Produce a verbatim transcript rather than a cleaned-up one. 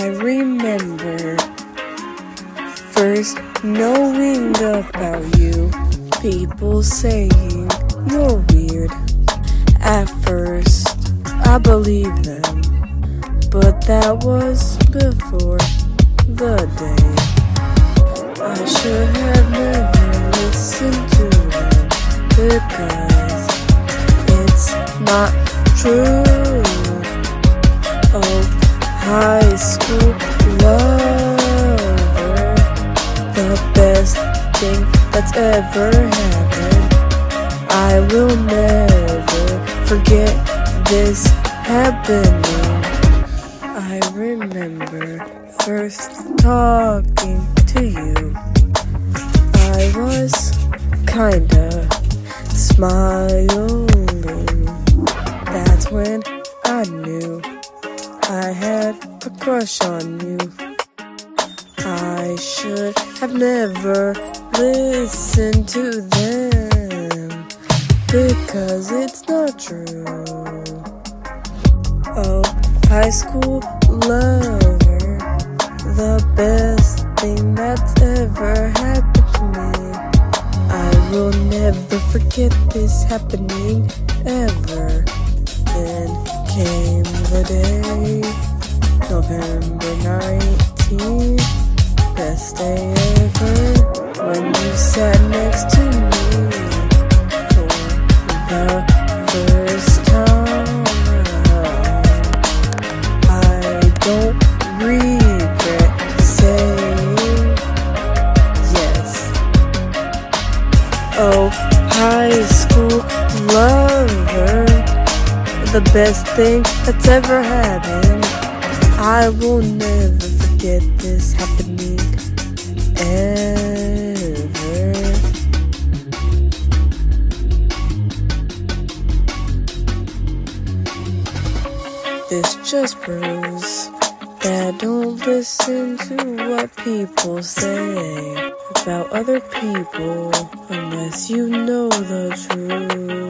I remember first knowing about you, people saying you're weird. At first, I believed them, but that was before the day. I should have never listened to them, because it's not true. Oh, high school lover, the best thing that's ever happened. I will never forget this happening. I remember first talking to you. I was kinda smiling. That's when I knew I had a crush on you. I should have never listened to them, because it's not true. Oh, high school lover, the best thing that's ever happened to me. I will never forget this happening ever. Then came the day, November nineteenth, best day ever, when you sat next to me for the first time. I don't regret saying yes. Oh, high school lover, the best thing that's ever happened. I will never forget this happening ever. This just proves that don't listen to what people say about other people unless you know the truth.